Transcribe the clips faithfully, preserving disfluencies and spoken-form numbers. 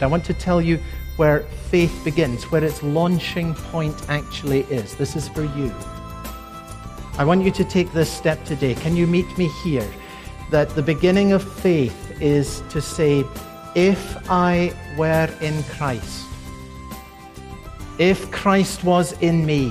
I want to tell you where faith begins, where its launching point actually is. This is for you. I want you to take this step today. Can you meet me here? That the beginning of faith is to say, if I were in Christ, if Christ was in me,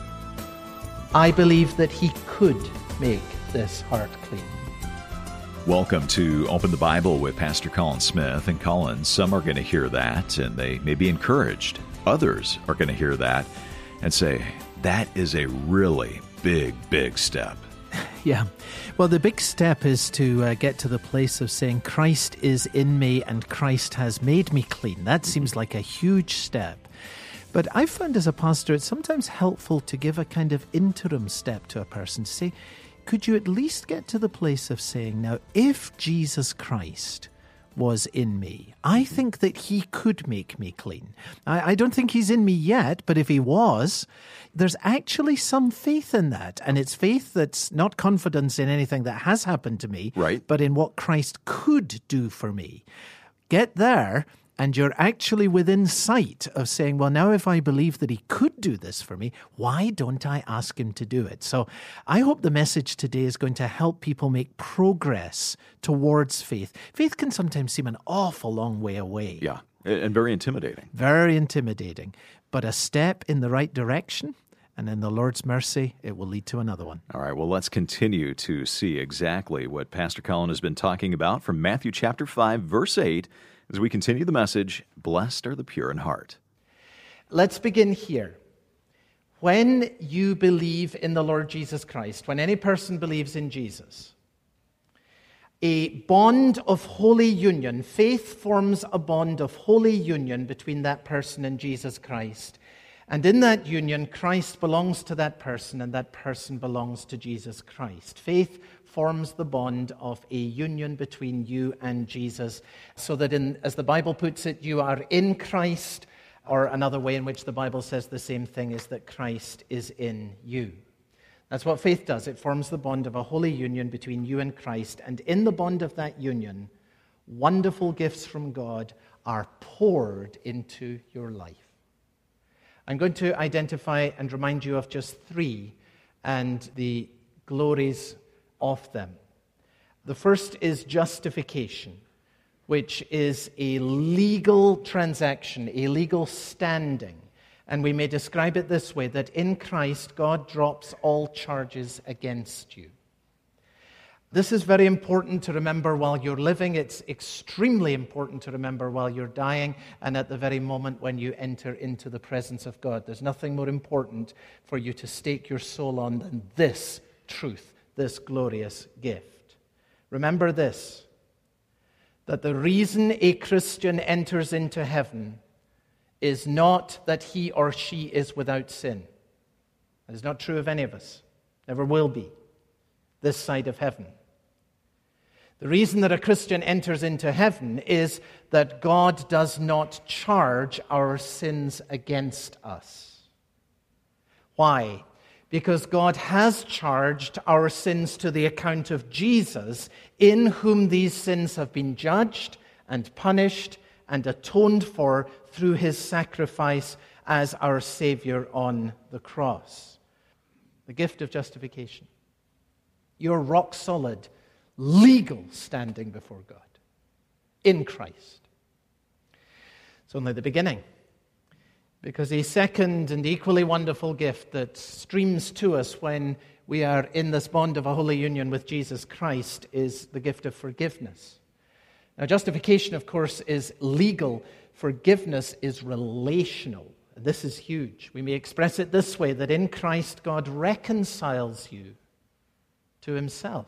I believe that he could make this heart clean. Welcome to Open the Bible with Pastor Colin Smith. And Colin, some are going to hear that and they may be encouraged. Others are going to hear that and say, that is a really big, big step. Yeah. Well, the big step is to uh, get to the place of saying, Christ is in me and Christ has made me clean. That seems like a huge step. But I've found as a pastor, it's sometimes helpful to give a kind of interim step to a person to say, could you at least get to the place of saying, now, if Jesus Christ was in me, I think that he could make me clean. I, I don't think he's in me yet, but if he was, there's actually some faith in that. And it's faith that's not confidence in anything that has happened to me, right, but in what Christ could do for me. Get there, and you're actually within sight of saying, well, now if I believe that he could do this for me, why don't I ask him to do it? So I hope the message today is going to help people make progress towards faith. Faith can sometimes seem an awful long way away. Yeah, and very intimidating. Very intimidating. But a step in the right direction, and in the Lord's mercy, it will lead to another one. All right, well, let's continue to see exactly what Pastor Colin has been talking about from Matthew chapter five, verse eight, as we continue the message, Blessed are the pure in heart. Let's begin here. When you believe in the Lord Jesus Christ, when any person believes in Jesus, a bond of holy union, faith forms a bond of holy union between that person and Jesus Christ. And in that union, Christ belongs to that person, and that person belongs to Jesus Christ. Faith forms the bond of a union between you and Jesus, so that, in, as the Bible puts it, you are in Christ, or another way in which the Bible says the same thing is that Christ is in you. That's what faith does. It forms the bond of a holy union between you and Christ, and in the bond of that union, wonderful gifts from God are poured into your life. I'm going to identify and remind you of just three and the glories of them. The first is justification, which is a legal transaction, a legal standing. And we may describe it this way, that in Christ, God drops all charges against you. This is very important to remember while you're living. It's extremely important to remember while you're dying and at the very moment when you enter into the presence of God. There's nothing more important for you to stake your soul on than this truth, this glorious gift. Remember this, that the reason a Christian enters into heaven is not that he or she is without sin. That is not true of any of us. Never will be this side of heaven. The reason that a Christian enters into heaven is that God does not charge our sins against us. Why? Because God has charged our sins to the account of Jesus, in whom these sins have been judged and punished and atoned for through his sacrifice as our Savior on the cross. The gift of justification. You're rock solid, legal standing before God in Christ. It's only the beginning. Because a second and equally wonderful gift that streams to us when we are in this bond of a holy union with Jesus Christ is the gift of forgiveness. Now, justification, of course, is legal. Forgiveness is relational. This is huge. We may express it this way, that in Christ, God reconciles you to himself.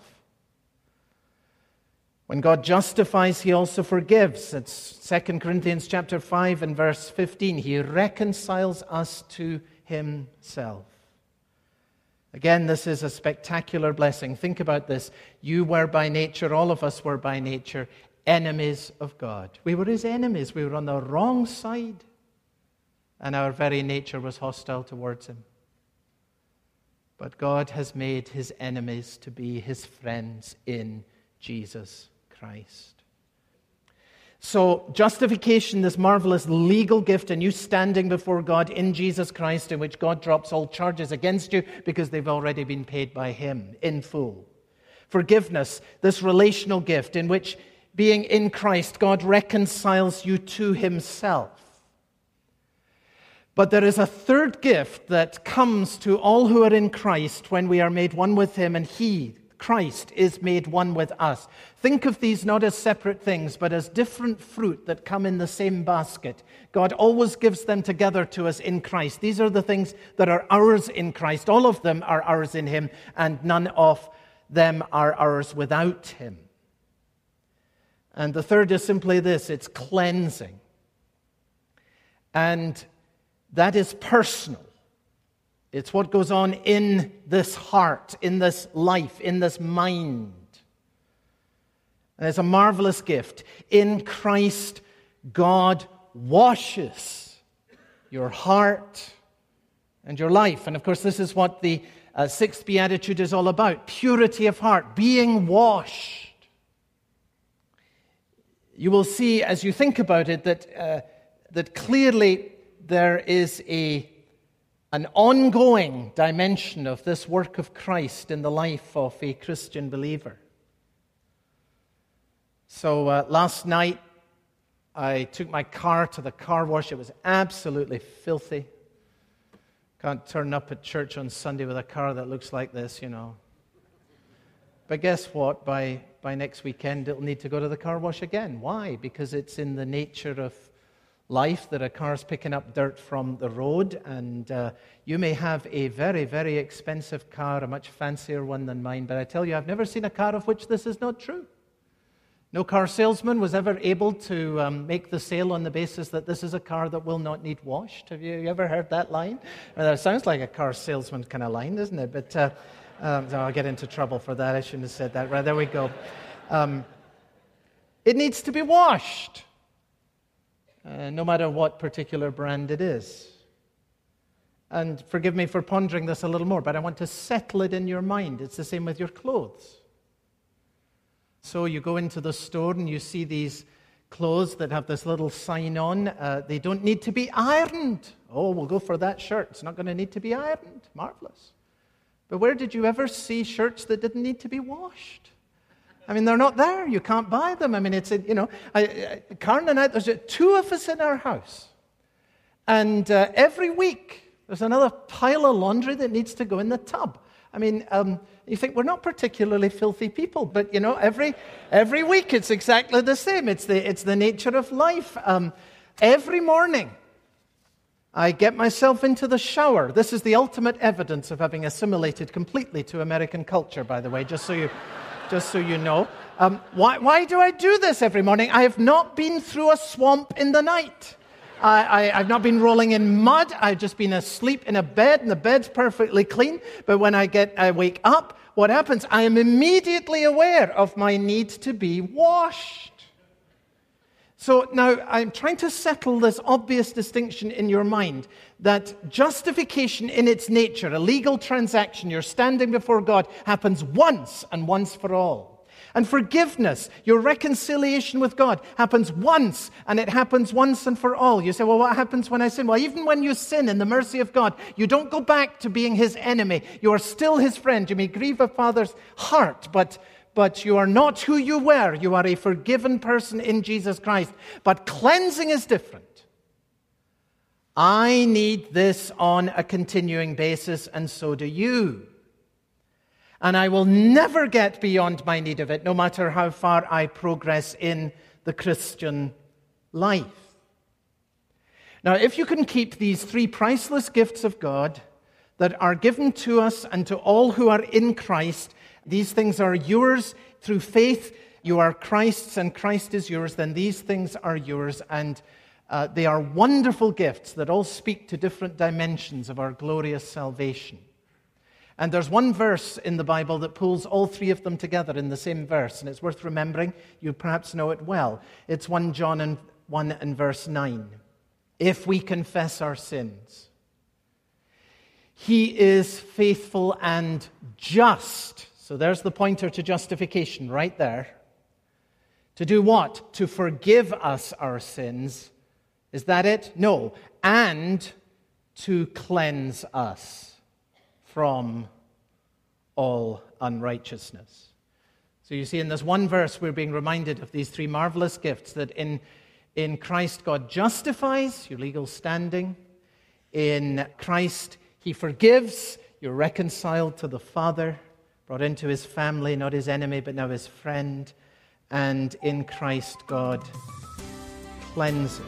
When God justifies, he also forgives. It's Second Corinthians chapter five and verse fifteen. He reconciles us to himself. Again, this is a spectacular blessing. Think about this. You were by nature, all of us were by nature, enemies of God. We were his enemies. We were on the wrong side. And our very nature was hostile towards him. But God has made his enemies to be his friends in Jesus Christ. So justification, this marvelous legal gift, and you standing before God in Jesus Christ, in which God drops all charges against you because they've already been paid by him in full. Forgiveness, this relational gift in which, being in Christ, God reconciles you to himself. But there is a third gift that comes to all who are in Christ when we are made one with him, and he, Christ, is made one with us. Think of these not as separate things, but as different fruit that come in the same basket. God always gives them together to us in Christ. These are the things that are ours in Christ. All of them are ours in him, and none of them are ours without him. And the third is simply this: it's cleansing. And that is personal. It's what goes on in this heart, in this life, in this mind. And it's a marvelous gift. In Christ, God washes your heart and your life. And of course, this is what the uh, sixth beatitude is all about: purity of heart, being washed. You will see as you think about it that uh, that clearly there is a an ongoing dimension of this work of Christ in the life of a Christian believer. So uh, last night, I took my car to the car wash. It was absolutely filthy. Can't turn up at church on Sunday with a car that looks like this, you know. But guess what? By, by next weekend, it'll need to go to the car wash again. Why? Because it's in the nature of life that a car's picking up dirt from the road, and uh, you may have a very, very expensive car, a much fancier one than mine, but I tell you, I've never seen a car of which this is not true. No car salesman was ever able to um, make the sale on the basis that this is a car that will not need washed. Have you, you ever heard that line? Well, that sounds like a car salesman kind of line, doesn't it? But uh, um, so I'll get into trouble for that. I shouldn't have said that. Right, there we go. Um, it needs to be washed. Uh, no matter what particular brand it is. And forgive me for pondering this a little more, but I want to settle it in your mind. It's the same with your clothes. So you go into the store and you see these clothes that have this little sign on. Uh, they don't need to be ironed. Oh, we'll go for that shirt. It's not going to need to be ironed. Marvelous. But where did you ever see shirts that didn't need to be washed? I mean, they're not there. You can't buy them. I mean, it's, you know, I, I, Karen and I, there's two of us in our house. And uh, every week, there's another pile of laundry that needs to go in the tub. I mean, um, you think we're not particularly filthy people, but, you know, every every week it's exactly the same. It's the, it's the nature of life. Um, every morning, I get myself into the shower. This is the ultimate evidence of having assimilated completely to American culture, by the way, just so you... Just so you know. Um, why, why do I do this every morning? I have not been through a swamp in the night. I, I, I've not been rolling in mud. I've just been asleep in a bed, and the bed's perfectly clean. But when I get, I wake up, what happens? I am immediately aware of my need to be washed. So now I'm trying to settle this obvious distinction in your mind that justification in its nature, a legal transaction, you're standing before God, happens once and once for all. And forgiveness, your reconciliation with God, happens once and it happens once and for all. You say, well, what happens when I sin? Well, even when you sin in the mercy of God, you don't go back to being his enemy. You are still his friend. You may grieve a father's heart, but But you are not who you were. You are a forgiven person in Jesus Christ. But cleansing is different. I need this on a continuing basis, and so do you. And I will never get beyond my need of it, no matter how far I progress in the Christian life. Now, if you can keep these three priceless gifts of God that are given to us and to all who are in Christ, these things are yours through faith. You are Christ's and Christ is yours. Then these things are yours. And uh, they are wonderful gifts that all speak to different dimensions of our glorious salvation. And there's one verse in the Bible that pulls all three of them together in the same verse. And it's worth remembering. You perhaps know it well. It's First John one and verse nine. If we confess our sins, he is faithful and just. So there's the pointer to justification right there. To do what? To forgive us our sins. Is that it? No. And to cleanse us from all unrighteousness. So you see, in this one verse, we're being reminded of these three marvelous gifts, that in, in Christ, God justifies your legal standing. In Christ, He forgives. You're reconciled to the Father, brought into His family, not His enemy, but now His friend. And in Christ, God cleanses.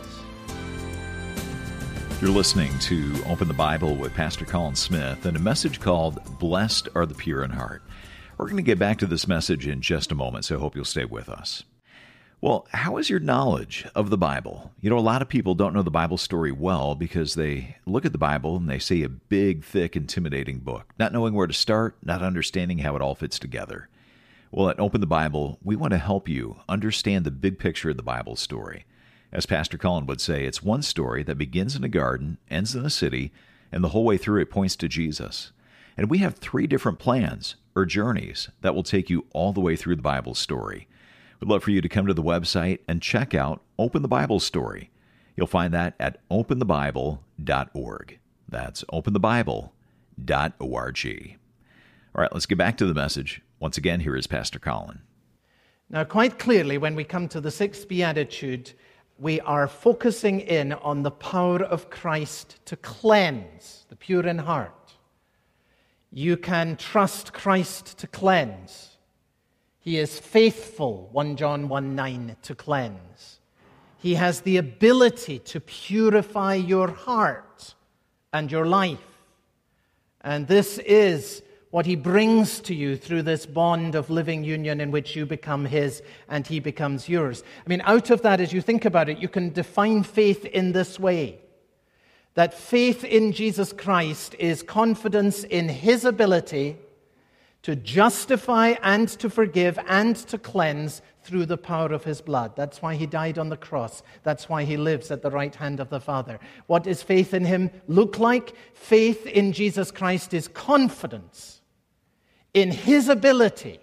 You're listening to Open the Bible with Pastor Colin Smith and a message called Blessed Are the Pure in Heart. We're going to get back to this message in just a moment, so I hope you'll stay with us. Well, how is your knowledge of the Bible? You know, a lot of people don't know the Bible story well because they look at the Bible and they see a big, thick, intimidating book, not knowing where to start, not understanding how it all fits together. Well, at Open the Bible, we want to help you understand the big picture of the Bible story. As Pastor Colin would say, it's one story that begins in a garden, ends in a city, and the whole way through it points to Jesus. And we have three different plans or journeys that will take you all the way through the Bible story. We'd love for you to come to the website and check out Open the Bible Story. You'll find that at open the bible dot org. That's open the bible dot org. All right, let's get back to the message. Once again, here is Pastor Colin. Now, quite clearly, when we come to the sixth beatitude, we are focusing in on the power of Christ to cleanse the pure in heart. You can trust Christ to cleanse. He is faithful, First John one nine, to cleanse. He has the ability to purify your heart and your life. And this is what He brings to you through this bond of living union in which you become His and He becomes yours. I mean, out of that, as you think about it, you can define faith in this way. That faith in Jesus Christ is confidence in His ability to justify and to forgive and to cleanse through the power of His blood. That's why He died on the cross. That's why He lives at the right hand of the Father. What does faith in Him look like? Faith in Jesus Christ is confidence in His ability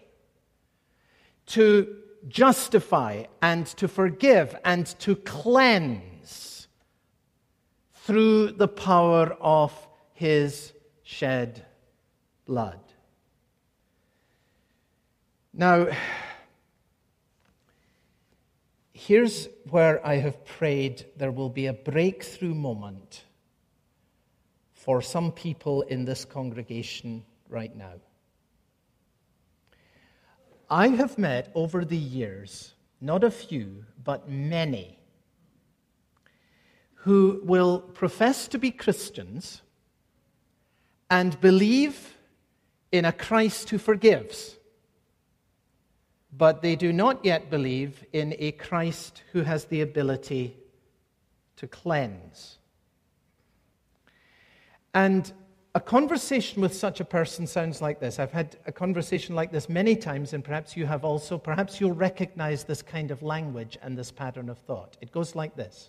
to justify and to forgive and to cleanse through the power of His shed blood. Now, here's where I have prayed there will be a breakthrough moment for some people in this congregation right now. I have met over the years, not a few, but many, who will profess to be Christians and believe in a Christ who forgives, but they do not yet believe in a Christ who has the ability to cleanse. And a conversation with such a person sounds like this. I've had a conversation like this many times, and perhaps you have also. Perhaps you'll recognize this kind of language and this pattern of thought. It goes like this.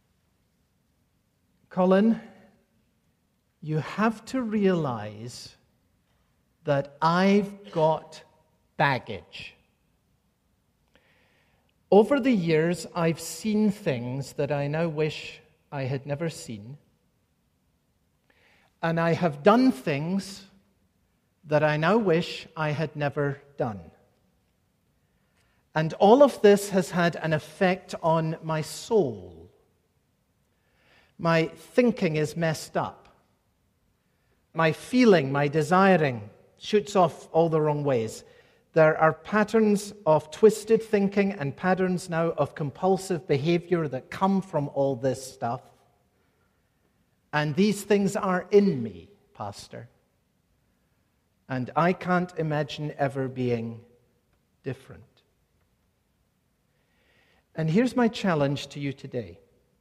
Colin, you have to realize that I've got baggage. Over the years, I've seen things that I now wish I had never seen. And I have done things that I now wish I had never done. And all of this has had an effect on my soul. My thinking is messed up. My feeling, my desiring shoots off all the wrong ways. There are patterns of twisted thinking and patterns now of compulsive behavior that come from all this stuff. And these things are in me, Pastor. And I can't imagine ever being different. And here's my challenge to you today.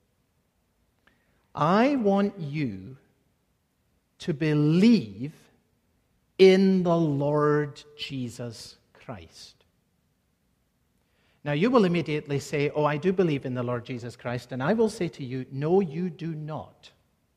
I want you to believe in the Lord Jesus Christ. Now, you will immediately say, oh, I do believe in the Lord Jesus Christ. And I will say to you, no, you do not.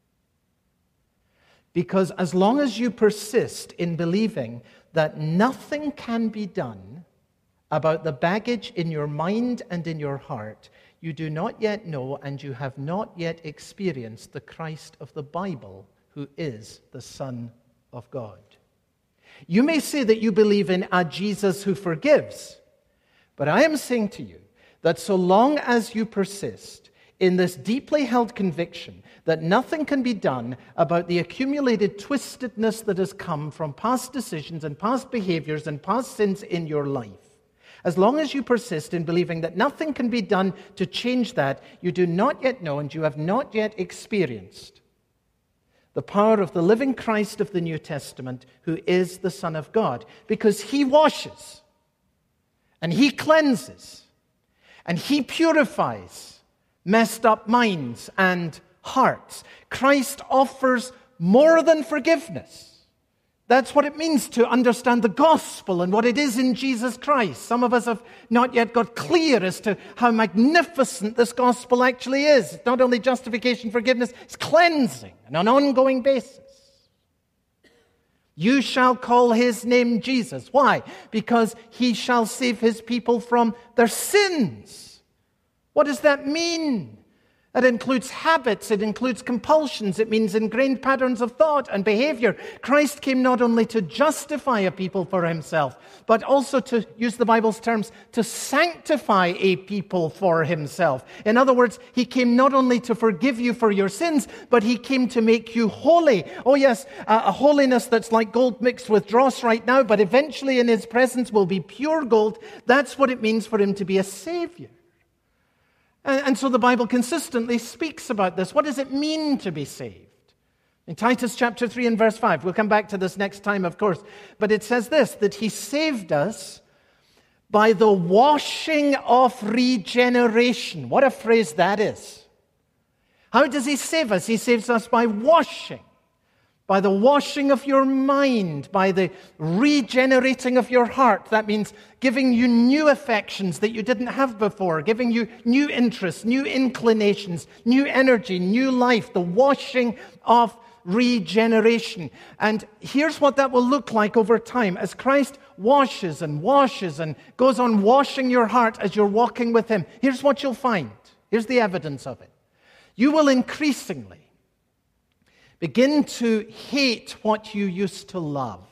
Because as long as you persist in believing that nothing can be done about the baggage in your mind and in your heart, you do not yet know and you have not yet experienced the Christ of the Bible, who is the Son of God. You may say that you believe in a Jesus who forgives, but I am saying to you that so long as you persist in this deeply held conviction that nothing can be done about the accumulated twistedness that has come from past decisions and past behaviors and past sins in your life, as long as you persist in believing that nothing can be done to change that, you do not yet know and you have not yet experienced the power of the living Christ of the New Testament, who is the Son of God, because he washes and he cleanses and he purifies messed up minds and hearts. Christ offers more than forgiveness. That's what it means to understand the gospel and what it is in Jesus Christ. Some of us have not yet got clear as to how magnificent this gospel actually is. It's not only justification, forgiveness, it's cleansing on an ongoing basis. You shall call his name Jesus. Why? Because he shall save his people from their sins. What does that mean? It includes habits, it includes compulsions, it means ingrained patterns of thought and behavior. Christ came not only to justify a people for himself, but also to use the Bible's terms, to sanctify a people for himself. In other words, he came not only to forgive you for your sins, but he came to make you holy. Oh yes, a, a holiness that's like gold mixed with dross right now, but eventually in his presence will be pure gold. That's what it means for him to be a Savior. And so the Bible consistently speaks about this. What does it mean to be saved? In Titus chapter three and verse five, we'll come back to this next time, of course, but it says this, that he saved us by the washing of regeneration. What a phrase that is. How does he save us? He saves us by washing. By the washing of your mind, by the regenerating of your heart. That means giving you new affections that you didn't have before, giving you new interests, new inclinations, new energy, new life, the washing of regeneration. And here's what that will look like over time. As Christ washes and washes and goes on washing your heart as you're walking with him, here's what you'll find. Here's the evidence of it. You will increasingly begin to hate what you used to love.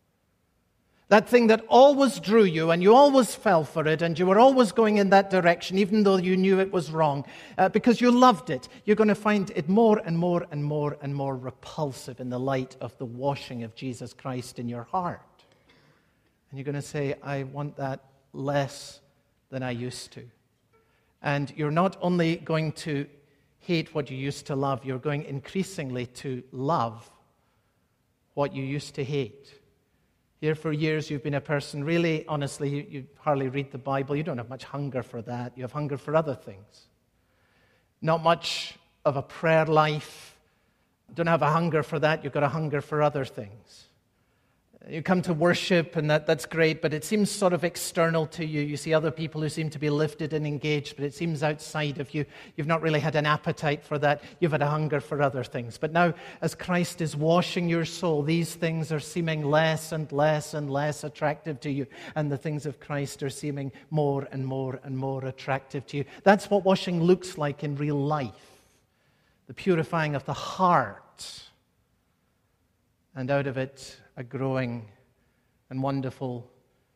That thing that always drew you and you always fell for it and you were always going in that direction even though you knew it was wrong uh, because you loved it. You're going to find it more and more and more and more repulsive in the light of the washing of Jesus Christ in your heart. And you're going to say, I want that less than I used to. And you're not only going to hate what you used to love, you're going increasingly to love what you used to hate. Here for years you've been a person, really, honestly, you, you hardly read the Bible. You don't have much hunger for that. You have hunger for other things. Not much of a prayer life. Don't have a hunger for that. You've got a hunger for other things. You come to worship, and that, that's great, but it seems sort of external to you. You see other people who seem to be lifted and engaged, but it seems outside of you. You've not really had an appetite for that. You've had a hunger for other things. But now, as Christ is washing your soul, these things are seeming less and less and less attractive to you, and the things of Christ are seeming more and more and more attractive to you. That's what washing looks like in real life. The purifying of the heart. And out of it, a growing and wonderful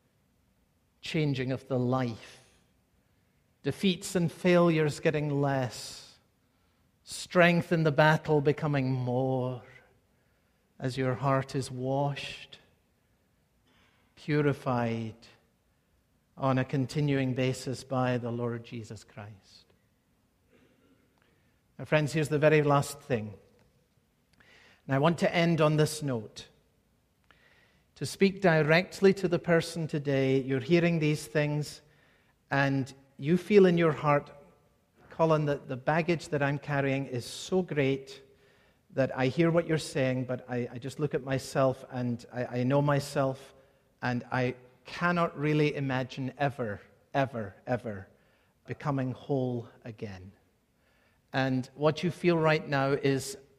changing of the life. Defeats and failures getting less. Strength in the battle becoming more as your heart is washed, purified on a continuing basis by the Lord Jesus Christ. Now, friends, here's the very last thing. And I want to end on this note. To speak directly to the person today, you're hearing these things, and you feel in your heart, Colin, that the baggage that I'm carrying is so great that I hear what you're saying, but I, I just look at myself, and I, I know myself, and I cannot really imagine ever, ever, ever becoming whole again. And what you feel right now is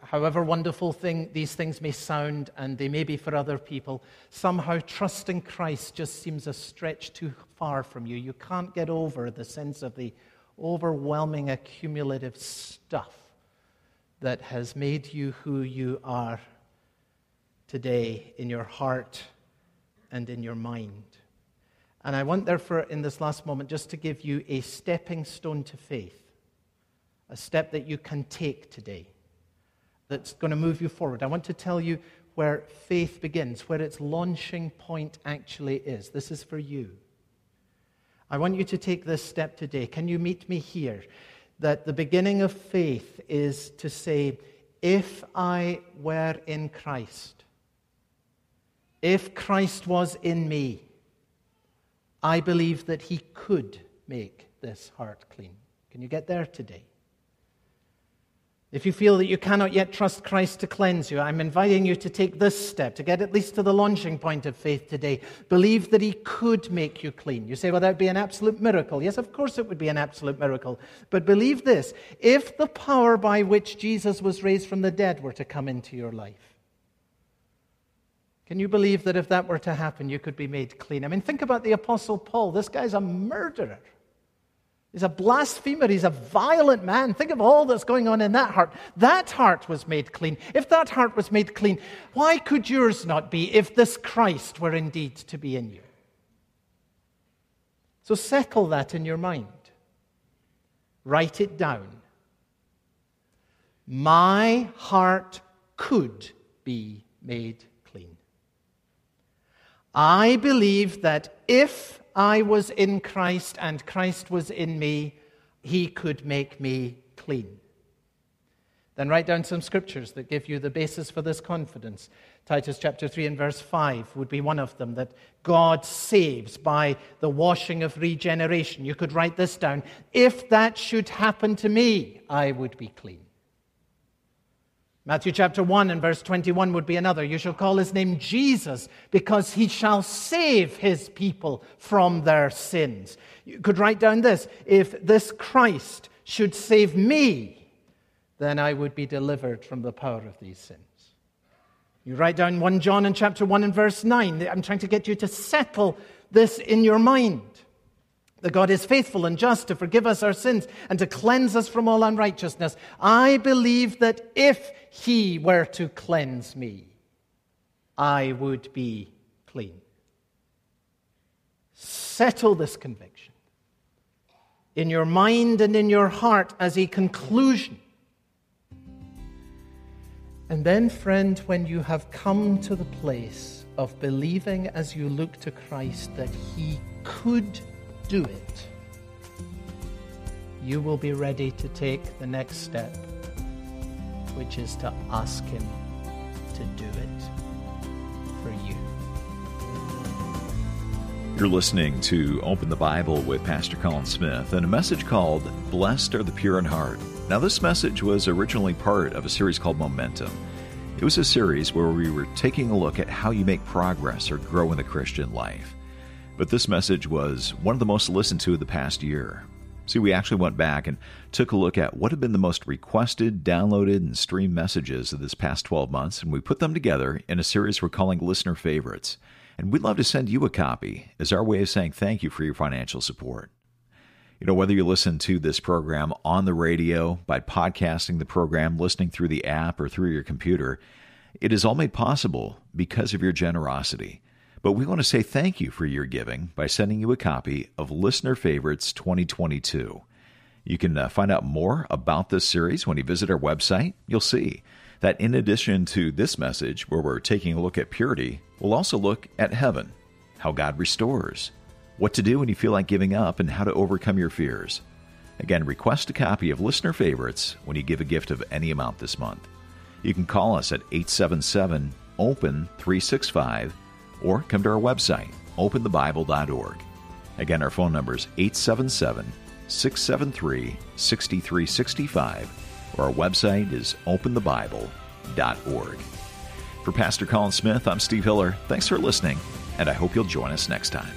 however wonderful thing these things may sound, and they may be for other people, somehow trusting Christ just seems a stretch too far from you. You can't get over the sense of the overwhelming accumulative stuff that has made you who you are today in your heart and in your mind. And I want, therefore, in this last moment, just to give you a stepping stone to faith, a step that you can take today that's going to move you forward. I want to tell you where faith begins, where its launching point actually is. This is for you. I want you to take this step today. Can you meet me here? That the beginning of faith is to say, if I were in Christ, if Christ was in me, I believe that he could make this heart clean. Can you get there today? If you feel that you cannot yet trust Christ to cleanse you, I'm inviting you to take this step, to get at least to the launching point of faith today. Believe that he could make you clean. You say, well, that would be an absolute miracle. Yes, of course it would be an absolute miracle. But believe this, if the power by which Jesus was raised from the dead were to come into your life, can you believe that if that were to happen, you could be made clean? I mean, think about the Apostle Paul. This guy's a murderer. He's a blasphemer. He's a violent man. Think of all that's going on in that heart. That heart was made clean. If that heart was made clean, why could yours not be if this Christ were indeed to be in you? So settle that in your mind. Write it down. My heart could be made clean. I believe that if I was in Christ and Christ was in me, he could make me clean. Then write down some scriptures that give you the basis for this confidence. Titus chapter three and verse five would be one of them, that God saves by the washing of regeneration. You could write this down. If that should happen to me, I would be clean. Matthew chapter one and verse twenty-one would be another. You shall call his name Jesus, because he shall save his people from their sins. You could write down this. If this Christ should save me, then I would be delivered from the power of these sins. You write down First John in chapter one and verse nine. I'm trying to get you to settle this in your mind. That God is faithful and just to forgive us our sins and to cleanse us from all unrighteousness. I believe that if he were to cleanse me, I would be clean. Settle this conviction in your mind and in your heart as a conclusion. And then, friend, when you have come to the place of believing as you look to Christ that he could do it, you will be ready to take the next step, which is to ask him to do it for you. You're listening to Open the Bible with Pastor Colin Smith and a message called Blessed Are the Pure in Heart. Now, this message was originally part of a series called Momentum. It was a series where we were taking a look at how you make progress or grow in the Christian life. But this message was one of the most listened to in the past year. See, we actually went back and took a look at what had been the most requested, downloaded, and streamed messages of this past twelve months, and we put them together in a series we're calling Listener Favorites. And we'd love to send you a copy as our way of saying thank you for your financial support. You know, whether you listen to this program on the radio, by podcasting the program, listening through the app, or through your computer, it is all made possible because of your generosity. But we want to say thank you for your giving by sending you a copy of Listener Favorites twenty twenty-two. You can uh, find out more about this series when you visit our website. You'll see that in addition to this message, where we're taking a look at purity, we'll also look at heaven, how God restores, what to do when you feel like giving up, and how to overcome your fears. Again, request a copy of Listener Favorites when you give a gift of any amount this month. You can call us at eight seven seven, open three six five, or come to our website, open the bible dot org. Again, our phone number is eight seven seven, six seven three, six three six five, or our website is open the bible dot org. For Pastor Colin Smith, I'm Steve Hiller. Thanks for listening, and I hope you'll join us next time.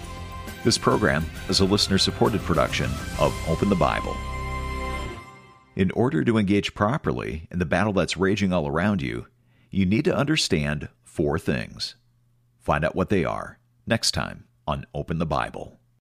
This program is a listener-supported production of Open the Bible. In order to engage properly in the battle that's raging all around you, you need to understand four things. Find out what they are next time on Open the Bible.